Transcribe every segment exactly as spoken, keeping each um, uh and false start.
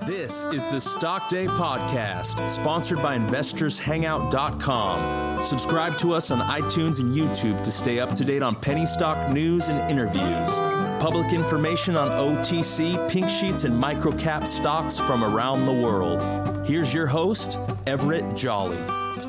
This is the Stock Day Podcast, sponsored by Investors Hangout dot com. Subscribe to us on iTunes and YouTube to stay up to date on penny stock news and interviews. Public information on O T C, pink sheets, and microcap stocks from around the world. Here's your host, Everett Jolly.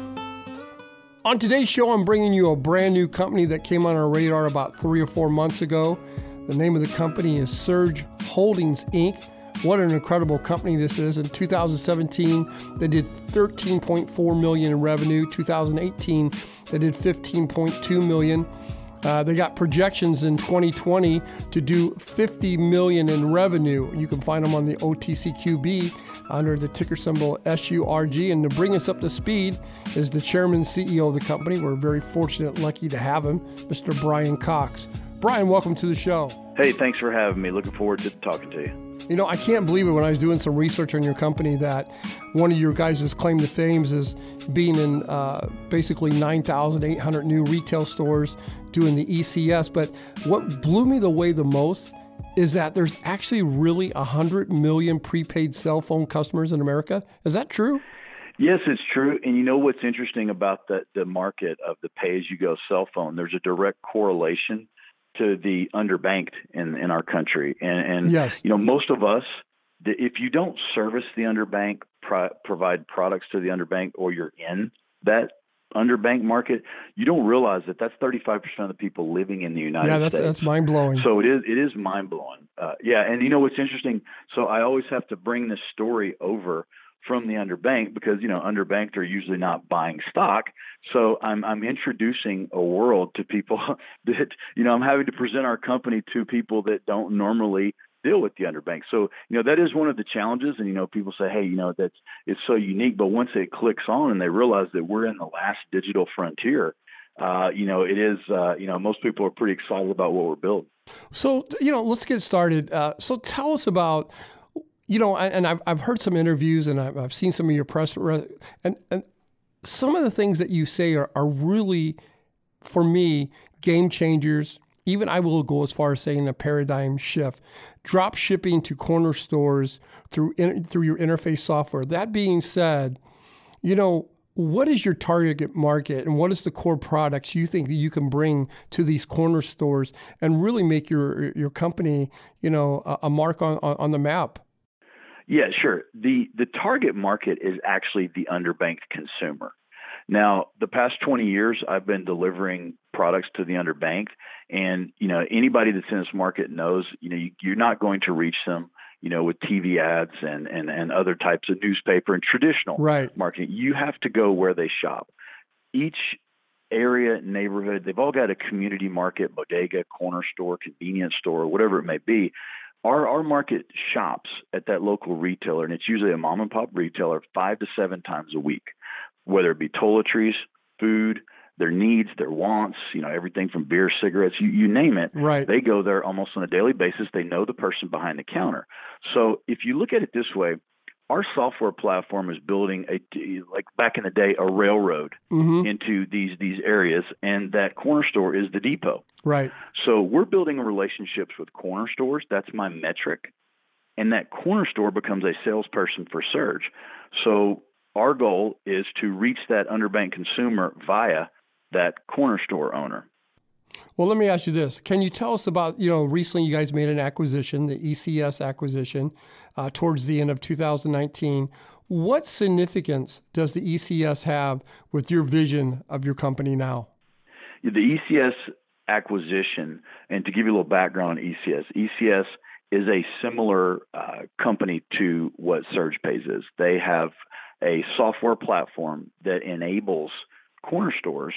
On today's show, I'm bringing you a brand new company that came on our radar about three or four months ago. The name of the company is Surge Holdings, Incorporated. What an incredible company this is. In two thousand seventeen, they did thirteen point four million dollars in revenue. two thousand eighteen, they did fifteen point two million dollars. Uh, they got projections in twenty twenty to do fifty million dollars in revenue. You can find them on the O T C Q B under the ticker symbol S U R G. And to bring us up to speed is the chairman and C E O of the company. We're very fortunate and lucky to have him, Mister Brian Cox. Brian, welcome to the show. Hey, thanks for having me. Looking forward to talking to you. You know, I can't believe it when I was doing some research on your company that one of your guys' claim to fame is being in uh, basically nine thousand eight hundred new retail stores doing the E C S. But what blew me away the most is that there's actually really one hundred million prepaid cell phone customers in America. Is that true? Yes, it's true. And you know what's interesting about the, the market of the pay-as-you-go cell phone? There's a direct correlation to the underbanked in, in our country. And, and yes. you know, most of us, if you don't service the underbanked, pro- provide products to the underbanked, or you're in that underbanked market, you don't realize that that's thirty-five percent of the people living in the United yeah, that's, States. that's mind-blowing. So it is, it is mind-blowing. Uh, yeah, and you know what's interesting? So I always have to bring this story over from the underbanked because, you know, underbanked are usually not buying stock. So I'm I'm introducing a world to people that, you know, I'm having to present our company to people that don't normally deal with the underbanked. So, you know, that is one of the challenges. And, you know, people say, hey, you know, that's it's so unique. But once it clicks on and they realize that we're in the last digital frontier, uh, you know, it is, uh, you know, most people are pretty excited about what we're building. So, you know, let's get started. Uh, so tell us about, you know, and I've I've heard some interviews and I've, I've seen some of your press, and, and some of the things that you say are, are really, for me, game changers. Even I will go as far as saying a paradigm shift. Drop shipping to corner stores through in, through your interface software. That being said, you know, what is your target market and what is the core products you think that you can bring to these corner stores and really make your your company, you know, a, a mark on, on, on the map? Yeah, sure. The the target market is actually the underbanked consumer. Now, the past twenty years, I've been delivering products to the underbanked, and you know anybody that's in this market knows, you know, you, you're not going to reach them, you know, with T V ads and and and other types of newspaper and traditional right. marketing. You have to go where they shop. Each area, neighborhood, they've all got a community market, bodega, corner store, convenience store, whatever it may be. Our our market shops at that local retailer, and it's usually a mom and pop retailer, five to seven times a week, whether it be toiletries, food, their needs, their wants, you know, everything from beer, cigarettes, you, you name it. Right. They go there almost on a daily basis. They know the person behind the counter. So if you look at it this way, our software platform is building a, like back in the day, a railroad mm-hmm. into these these areas, and that corner store is the depot. Right. So we're building relationships with corner stores. That's my metric. And that corner store becomes a salesperson for Surge. So our goal is to reach that underbanked consumer via that corner store owner. Well, let me ask you this. Can you tell us about, you know, recently you guys made an acquisition, the E C S acquisition, uh, towards the end of two thousand nineteen. What significance does the E C S have with your vision of your company now? The E C S acquisition, and to give you a little background on E C S, E C S is a similar uh, company to what SurgePays is. They have a software platform that enables corner stores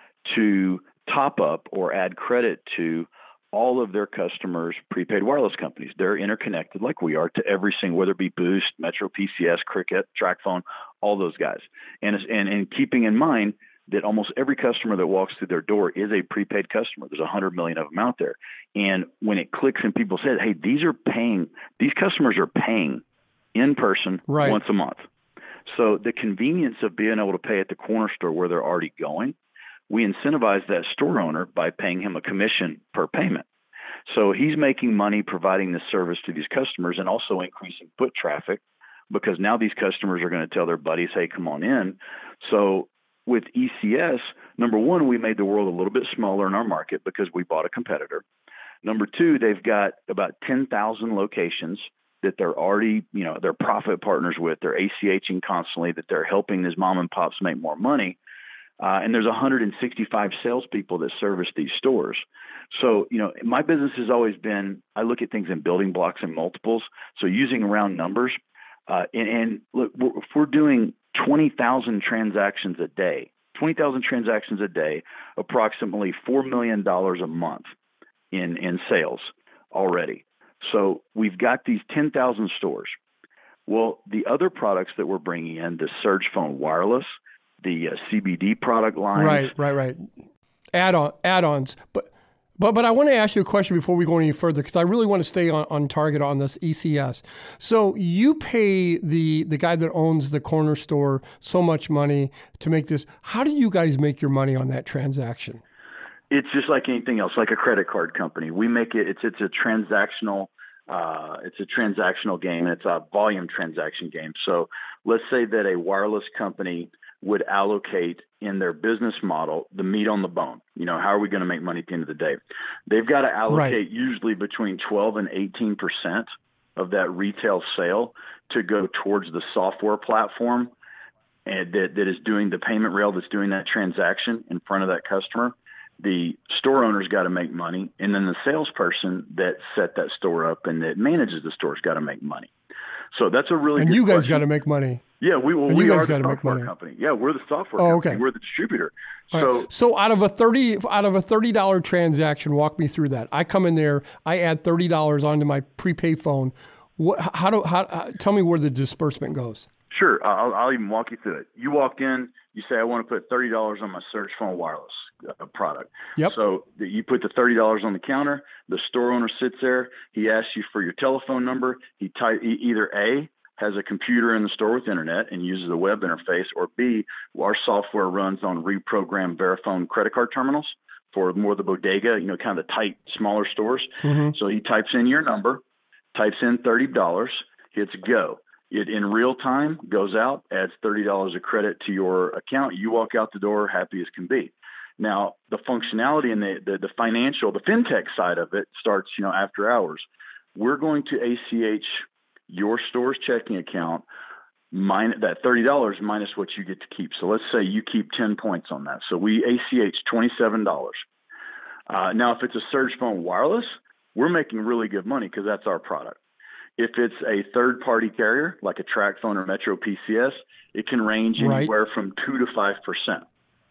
to top up or add credit to all of their customers' prepaid wireless companies. They're interconnected like we are to every single, whether it be Boost, Metro P C S, Cricket, TracFone, all those guys. And, and, and keeping in mind that almost every customer that walks through their door is a prepaid customer. There's one hundred million of them out there. And when it clicks and people say, hey, these are paying, these customers are paying in person right. once a month. So the convenience of being able to pay at the corner store where they're already going, we incentivize that store owner by paying him a commission per payment. So he's making money providing this service to these customers and also increasing foot traffic because now these customers are going to tell their buddies, hey, come on in. So with E C S, number one, we made the world a little bit smaller in our market because we bought a competitor. Number two, they've got about ten thousand locations that they're already, you know, they're profit partners with. They're ACHing constantly, that they're helping these mom and pops make more money. Uh, and there's one hundred sixty-five salespeople that service these stores. So, you know, my business has always been, I look at things in building blocks and multiples. So using round numbers, uh, and, and look, if we're doing twenty thousand transactions a day, twenty thousand transactions a day, approximately four million dollars a month in, in sales already. So we've got these ten thousand stores. Well, the other products that we're bringing in, the Surge Phone Wireless, the uh, C B D product lines. Right, right, right. Add-on, add-ons. But but but I want to ask you a question before we go any further, because I really want to stay on, on target on this E C S. So you pay the the guy that owns the corner store so much money to make this. How do you guys make your money on that transaction? It's just like anything else, like a credit card company. We make it. It's it's a transactional. Uh, it's a transactional game. It's a volume transaction game. So let's say that a wireless company would allocate in their business model the meat on the bone. You know, how are we going to make money at the end of the day? They've got to allocate right. usually between twelve and eighteen percent of that retail sale to go towards the software platform and that, that is doing the payment rail, that's doing that transaction in front of that customer. The store owner's got to make money, and then the salesperson that set that store up and that manages the store's got to make monry. So that's a really and good you guys question. got to make money. Yeah, we well, and we you are guys the got to make money. Company. Yeah, we're the software oh, company. Okay. We're the distributor. All so right. so out of a thirty out of a thirty dollar transaction, walk me through that. I come in there, I add thirty dollars onto my prepaid phone. What? How do? How? how tell me where the disbursement goes. Sure, I'll, I'll even walk you through it. You walked in, you say, I want to put thirty dollars on my Surge Phone Wireless uh, product. Yep. So the, you put the thirty dollars on the counter. The store owner sits there. He asks you for your telephone number. He type he either A, has a computer in the store with internet and uses a web interface, or B, our software runs on reprogrammed Verifone credit card terminals for more the bodega, you know, kind of the tight, smaller stores. Mm-hmm. So he types in your number, types in thirty dollars, hits go. It in real time goes out, adds thirty dollars of credit to your account. You walk out the door happy as can be. Now, the functionality and the, the, the financial, the fintech side of it starts, you know, after hours. We're going to A C H your store's checking account, minus that thirty dollars minus what you get to keep. So let's say you keep ten points on that. So we A C H twenty-seven dollars. Uh, now, if it's a Surge Phone Wireless, we're making really good money because that's our product. If it's a third-party carrier like a TracFone or Metro P C S, it can range right. anywhere from two to five percent.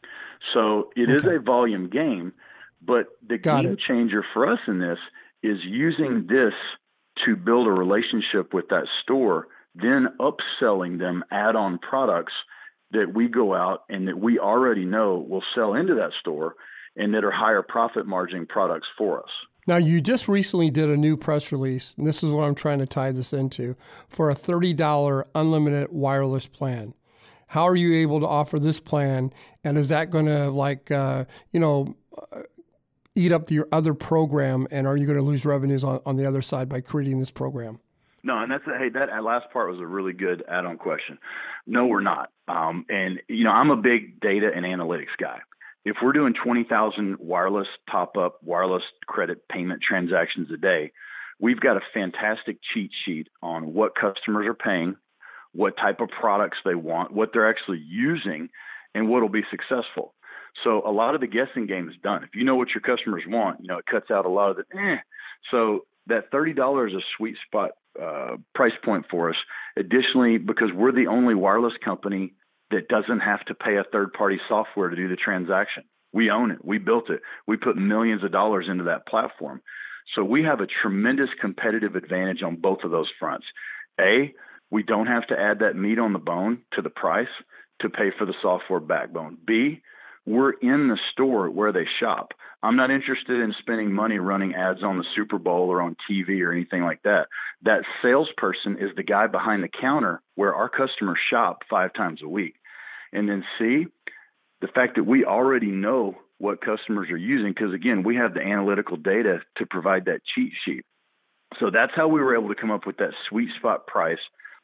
So it okay. is a volume game, but the Got game it. changer for us in this is using this to build a relationship with that store, then upselling them add-on products that we go out and that we already know will sell into that store and that are higher profit margin products for us. Now, you just recently did a new press release, and this is what I'm trying to tie this into, for a thirty dollars unlimited wireless plan. How are you able to offer this plan, and is that going to, like, uh, you know, eat up your other program, and are you going to lose revenues on, on the other side by creating this program? No, and that's a, hey, that last part was a really good add-on question. No, we're not. Um, and, you know, I'm a big data and analytics guy. If we're doing twenty thousand wireless top-up, wireless credit payment transactions a day, we've got a fantastic cheat sheet on what customers are paying, what type of products they want, what they're actually using, and what will be successful. So a lot of the guessing game is done. If you know what your customers want, you know, it cuts out a lot of the eh. So that thirty dollars is a sweet spot uh, price point for us. Additionally, because we're the only wireless company that doesn't have to pay a third-party software to do the transaction. We own it. We built it. We put millions of dollars into that platform. So we have a tremendous competitive advantage on both of those fronts. A, we don't have to add that meat on the bone to the price to pay for the software backbone. B, we're in the store where they shop. I'm not interested in spending money running ads on the Super Bowl or on T V or anything like that. That salesperson is the guy behind the counter where our customers shop five times a week. And then C, the fact that we already know what customers are using, because, again, we have the analytical data to provide that cheat sheet. So that's how we were able to come up with that sweet spot price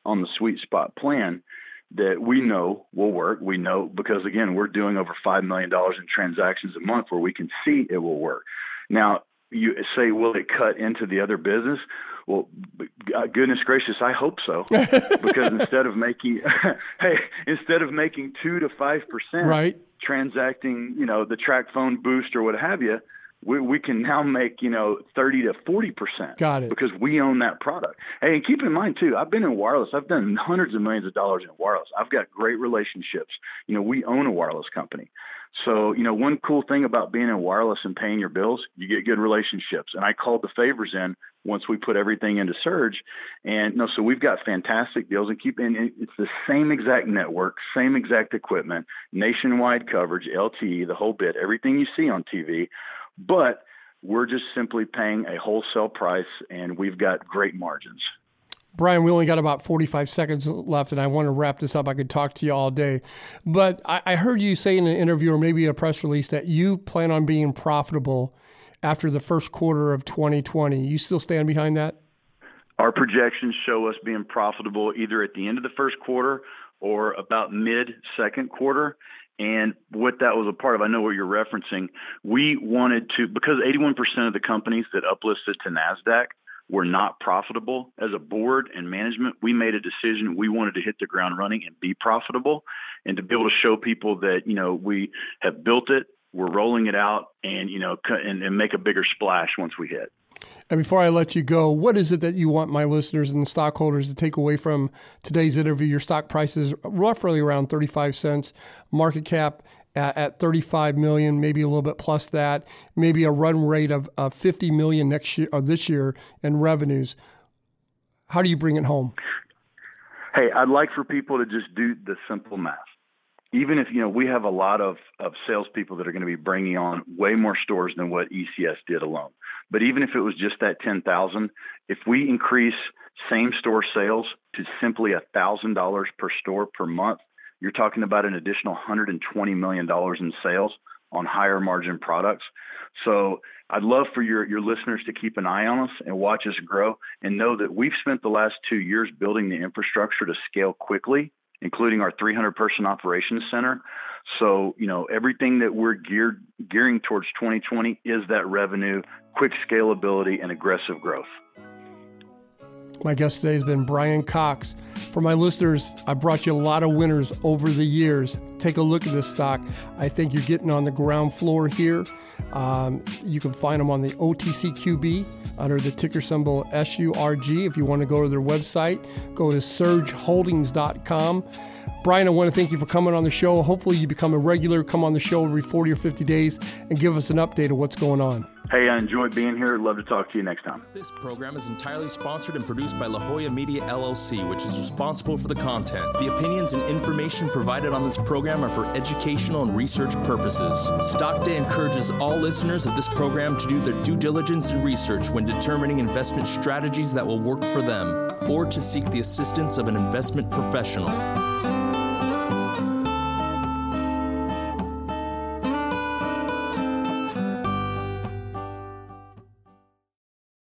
on the sweet spot plan that we know will work. We know because, again, we're doing over five million dollars in transactions a month where we can see it will work. Now, you say, will it cut into the other business? Well, goodness gracious, I hope so. Because instead of making, hey, instead of making two to five percent right. transacting, you know, the TracFone Boost or what have you, we, we can now make, you know, thirty to forty percent. Got it. Because we own that product. Hey, and keep in mind too, I've been in wireless. I've done hundreds of millions of dollars in wireless. I've got great relationships. You know, we own a wireless company. So, you know, one cool thing about being in wireless and paying your bills, you get good relationships. And I called the favors in once we put everything into Surge. And no, so we've got fantastic deals, and keep in, it's the same exact network, same exact equipment, nationwide coverage, L T E, the whole bit, everything you see on T V. But we're just simply paying a wholesale price, and we've got great margins. Brian, we only got about forty-five seconds left, and I want to wrap this up. I could talk to you all day. But I, I heard you say in an interview or maybe a press release that you plan on being profitable after the first quarter of twenty twenty. You still stand behind that? Our projections show us being profitable either at the end of the first quarter or about mid-second quarter. And what that was a part of, I know what you're referencing. We wanted to, because eighty-one percent of the companies that uplisted to NASDAQ were not profitable, as a board and management, we made a decision. We wanted to hit the ground running and be profitable, and to be able to show people that, you know, we have built it, we're rolling it out, and, you know, and, and make a bigger splash once we hit. And before I let you go, what is it that you want my listeners and stockholders to take away from today's interview? Your stock price is roughly around thirty-five cents, market cap at, at thirty-five million dollars, maybe a little bit plus that, maybe a run rate of, of fifty million dollars next year or this year in revenues. How do you bring it home? Hey, I'd like for people to just do the simple math. Even if, you know, we have a lot of, of salespeople that are going to be bringing on way more stores than what E C S did alone. But even if it was just that ten thousand, if we increase same store sales to simply one thousand dollars per store per month, you're talking about an additional one hundred twenty million dollars in sales on higher margin products. So I'd love for your, your listeners to keep an eye on us and watch us grow, and know that we've spent the last two years building the infrastructure to scale quickly, including our three hundred person operations center. So, you know, everything that we're geared gearing towards twenty twenty is that revenue, quick scalability, and aggressive growth. My guest today has been Brian Cox. For my listeners, I brought you a lot of winners over the years. Take a look at this stock. I think you're getting on the ground floor here. Um, you can find them on the O T C Q B under the ticker symbol S U R G. If you want to go to their website, go to surge holdings dot com. Brian, I want to thank you for coming on the show. Hopefully you become a regular, come on the show every forty or fifty days and give us an update of what's going on. Hey, I enjoyed being here. Love to talk to you next time. This program is entirely sponsored and produced by La Jolla Media, L L C, which is responsible for the content. The opinions and information provided on this program are for educational and research purposes. Stock Day encourages all listeners of this program to do their due diligence and research when determining investment strategies that will work for them, or to seek the assistance of an investment professional.